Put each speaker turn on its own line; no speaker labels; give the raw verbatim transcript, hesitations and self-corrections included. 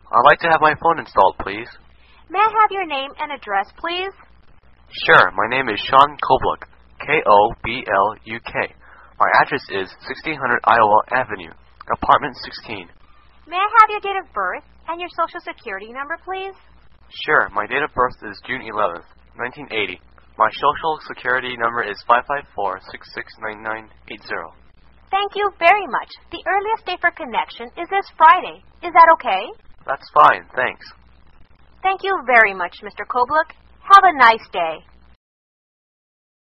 I'd like to have my phone installed, please.
May I have your name and address, please?
Sure, my name is Sean Kobluk, K O B L U K. My address is sixteen hundred Iowa Avenue, apartment sixteen.
May I have your date of birth and your social security number, please?
Sure, my date of birth is June eleventh, nineteen eighty. My social security number is five five four, six six nine nine eight zero.
Thank you very much. The earliest date for connection is this Friday. Is that okay?
That's fine, thanks.
Thank you very much, Mister Kobluk. Have a nice day.